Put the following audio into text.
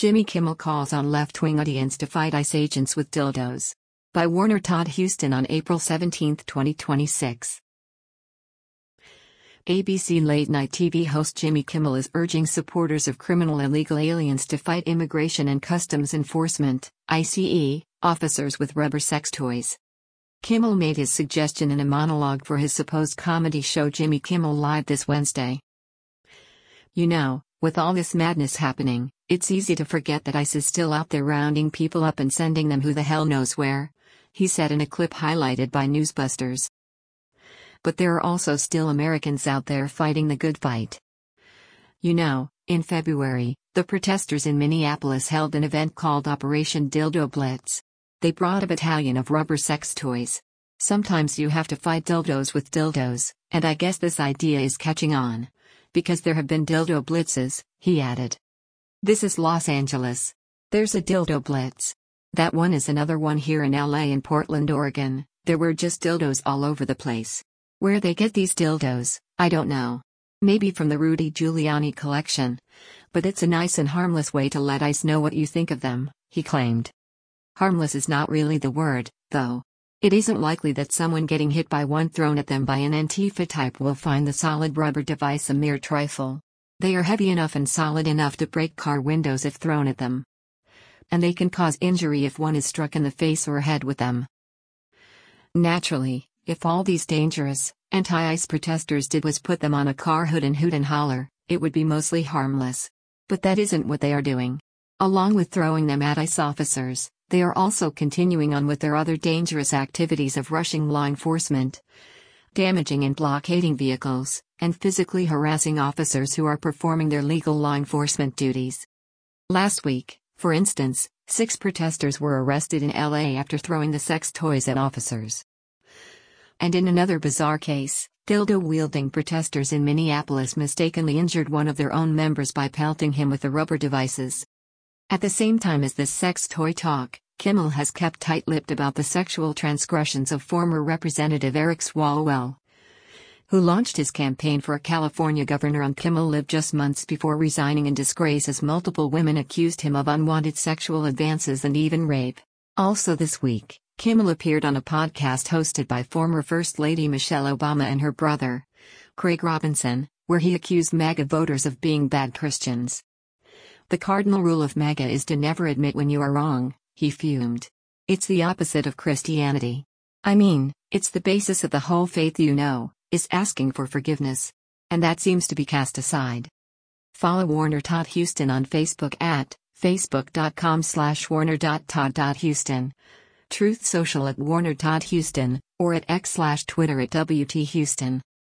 Jimmy Kimmel calls on left-wing audience to fight ICE agents with dildos. By Warner Todd Huston on April 17, 2026. ABC late-night TV host Jimmy Kimmel is urging supporters of criminal illegal aliens to fight Immigration and Customs Enforcement, ICE, officers with rubber sex toys. Kimmel made his suggestion in a monologue for his supposed comedy show Jimmy Kimmel Live this Wednesday. "You know, with all this madness happening, it's easy to forget that ICE is still out there rounding people up and sending them who the hell knows where," he said in a clip highlighted by Newsbusters. "But there are also still Americans out there fighting the good fight. You know, in February, the protesters in Minneapolis held an event called Operation Dildo Blitz. They brought a battalion of rubber sex toys. Sometimes you have to fight dildos with dildos, and I guess this idea is catching on. Because there have been dildo blitzes," he added. "This is Los Angeles. There's a dildo blitz. That one is another one here in LA and Portland, Oregon. There were just dildos all over the place. Where they get these dildos, I don't know. Maybe from the Rudy Giuliani collection. But it's a nice and harmless way to let ICE know what you think of them," he claimed. Harmless is not really the word, though. It isn't likely that someone getting hit by one thrown at them by an Antifa type will find the solid rubber device a mere trifle. They are heavy enough and solid enough to break car windows if thrown at them. And they can cause injury if one is struck in the face or head with them. Naturally, if all these dangerous, anti-ICE protesters did was put them on a car hood and hoot and holler, it would be mostly harmless. But that isn't what they are doing. Along with throwing them at ICE officers, they are also continuing on with their other dangerous activities of rushing law enforcement, damaging and blockading vehicles, and physically harassing officers who are performing their legal law enforcement duties. Last week, for instance, 6 protesters were arrested in LA after throwing the sex toys at officers. And in another bizarre case, dildo-wielding protesters in Minneapolis mistakenly injured one of their own members by pelting him with the rubber devices. At the same time as this sex toy talk, Kimmel has kept tight-lipped about the sexual transgressions of former Representative Eric Swalwell, who launched his campaign for a California governor on Kimmel Live just months before resigning in disgrace as multiple women accused him of unwanted sexual advances and even rape. Also this week, Kimmel appeared on a podcast hosted by former First Lady Michelle Obama and her brother, Craig Robinson, where he accused MAGA voters of being bad Christians. "The cardinal rule of MAGA is to never admit when you are wrong," he fumed. "It's the opposite of Christianity. I mean, it's the basis of the whole faith, you know, is asking for forgiveness. And that seems to be cast aside." Follow Warner Todd Huston on Facebook at facebook.com/warner.todd.huston, Truth Social at Warner Todd Huston, or at X/Twitter at WT Huston.